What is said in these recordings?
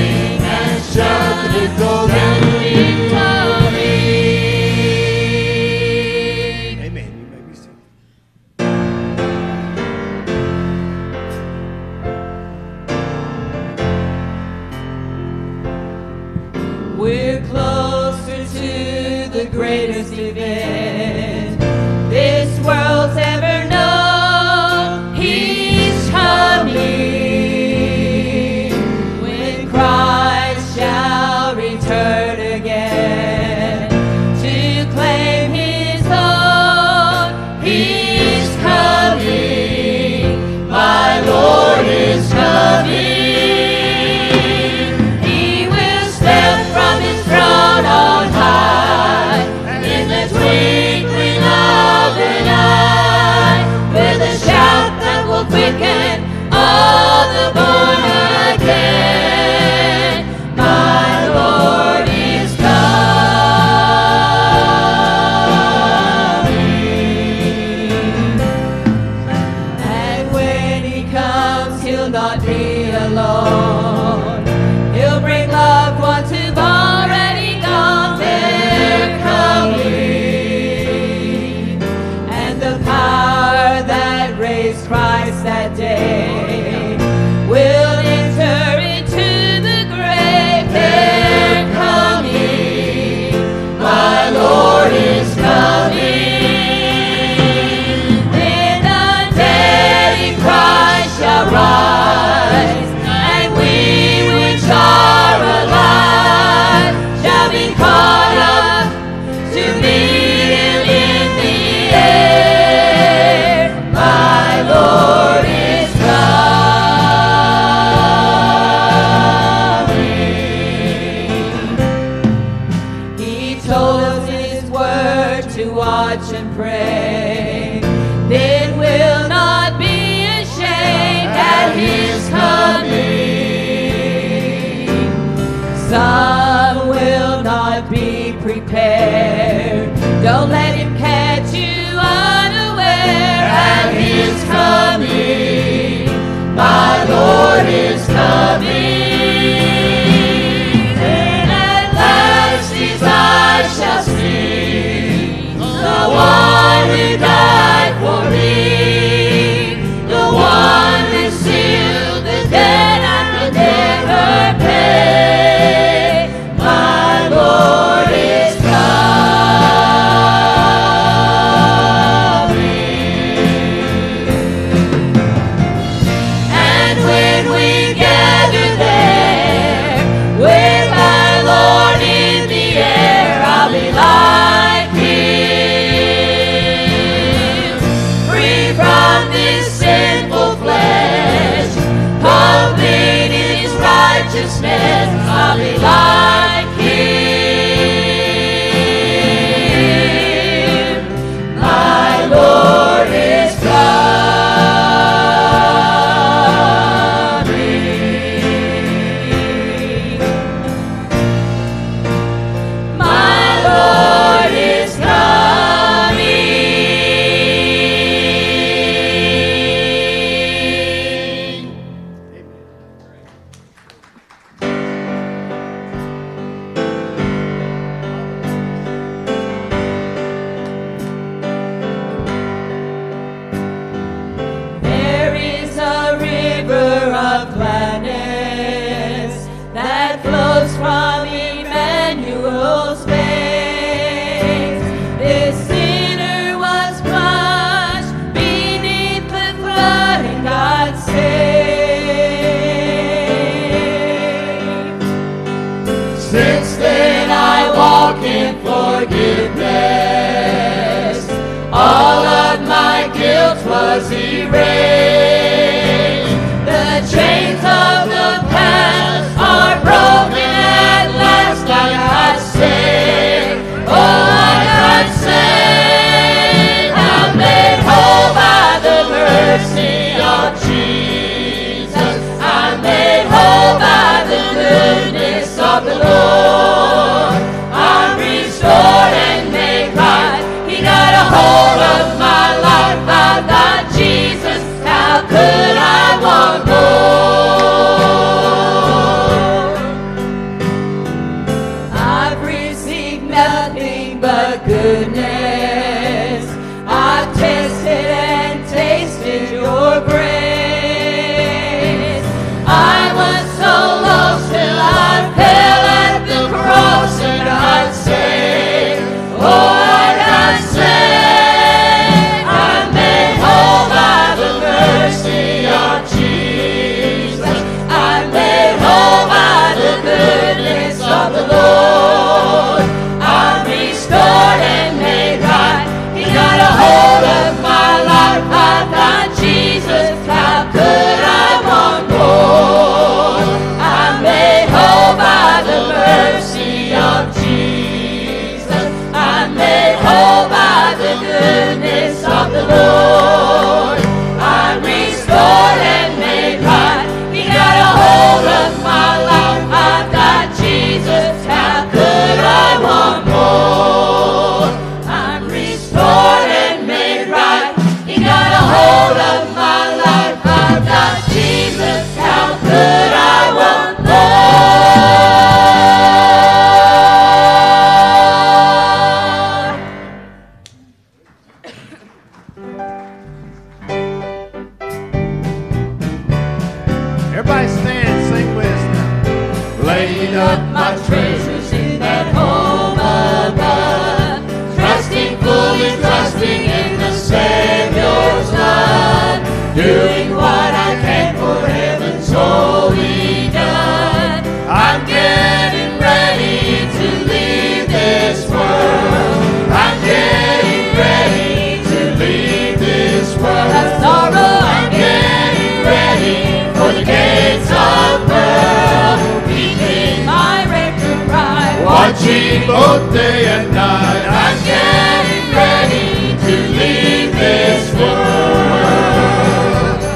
sing and shout victory. Amen. You may be seated. We're closer to the greatest event this world's ever known. He's coming when Christ shall return again to claim his own. He's coming, my Lord is coming. He will step from his throne on high in the twinkling of an eye, with a shout that will quicken all the born again. My Lord is coming, and when he comes, he'll not be alone. He'll bring loved ones who've already gone. They're coming, and the power that raised Christ that day will enter into the grave. They're coming, my Lord is coming. Then the dead in Christ shall rise, and we which are alive shall be caught up to meet him in the air. My Lord is coming. He told us in his word to watch and pray. Then we'll not be ashamed at his coming. Some will not be prepared. Don't let him catch you unaware at his coming. My Lord is coming. Then at last his eyes shall see the one who died for me, the one who sealed the dead and could never pay. My Lord is coming. And when we gather there with my Lord in the air, I'll be like him, free from this sinful flesh, complete in his righteousness. I'll be like him. My Lord is coming. My Lord is coming. There is a river of gladness that flows from Emmanuel's face. This sinner was crushed beneath the flood and got saved. Since then I walk in forgiveness. All of my guilt was erased. The chains of the past are broken at last. I got saved. Oh, I got saved. I'm made whole by the mercy of Jesus. I'm made whole by the goodness of the Lord. I'm restored and made right. He got a hold of my life. I've got Jesus. laying up my treasures in that home above, fully trusting in the Savior's love, doing what I can for heaven's holy God. I'm getting ready to leave this world. I'm getting ready to leave this world. I'm getting ready for the gates of pearl, keeping my record right, watching both day and night. I'm getting ready to leave this world.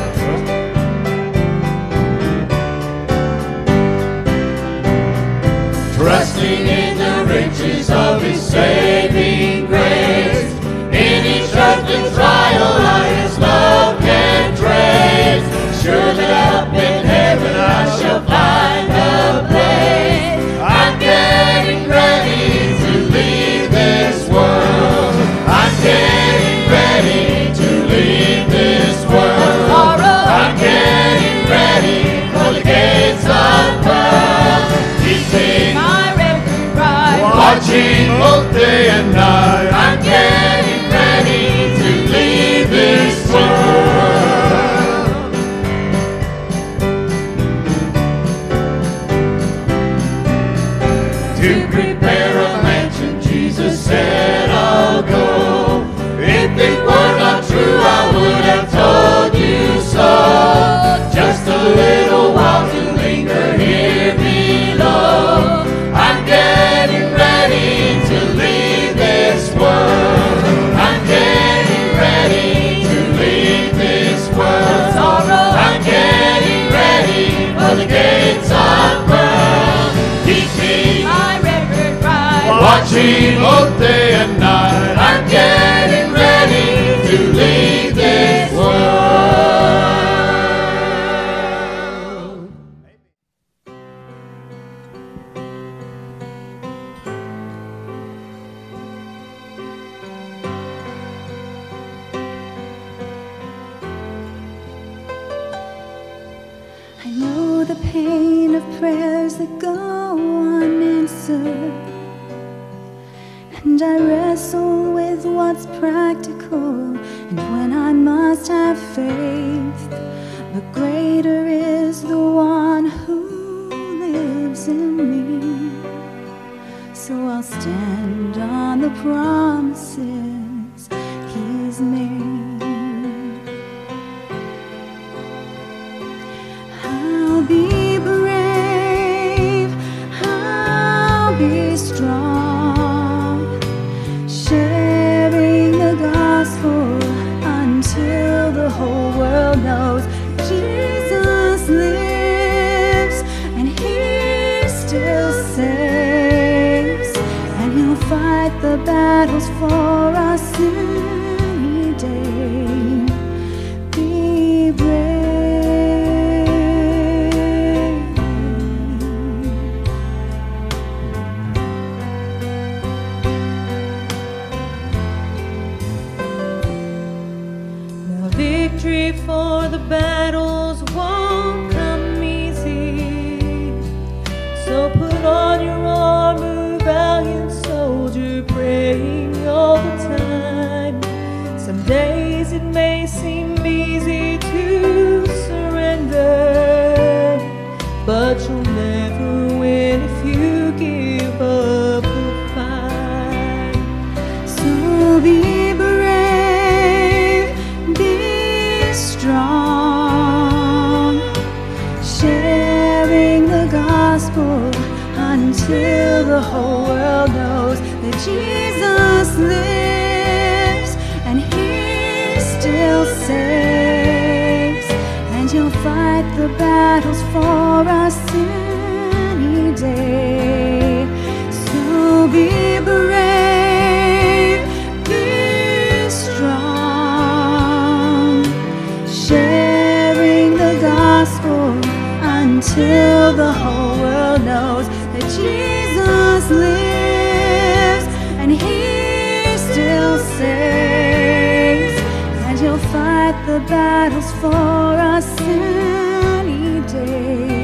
Trusting in the riches of His saving grace, in each earthly trial His love can trace. Sure that up in heaven I shall find a place. I'm getting ready to leave this world. I'm getting ready to leave this world. I'm getting ready for the gates of pearl, keeping my record right, watching both day and night. I'm getting ready to leave this world. To prepare a mansion, Jesus said I'll go. If it were not true, I would have told you so. Just a little while to linger here below. I'm getting ready to leave this world. I'm getting ready to leave this world. I'm getting ready for the gates of pearl, keeping my record right, watching both day and night. I'm getting ready to leave this world. I know the pain of prayers that go unanswered, and I wrestle with what's practical and when I must have faith. But greater is the one who lives in me, so I'll stand on the promises He's made. I'll be brave, I'll be strong, sharing the gospel until the whole world knows Jesus lives and He still saves, and He'll fight the battles for us any day. Be brave. Victory for the battles won't come easy, so put on your armor, valiant soldier, praying all the time. Some days it may seem easy to surrender, but you'll never win if you give up the fight. So be brave, be strong, sharing the gospel until the whole world knows that Jesus lives and He still saves, and He'll fight the battles for us any day. So be brave, be strong, sharing the gospel until the whole world knows that Jesus lives and He still saves, and He'll fight the battles for us any day.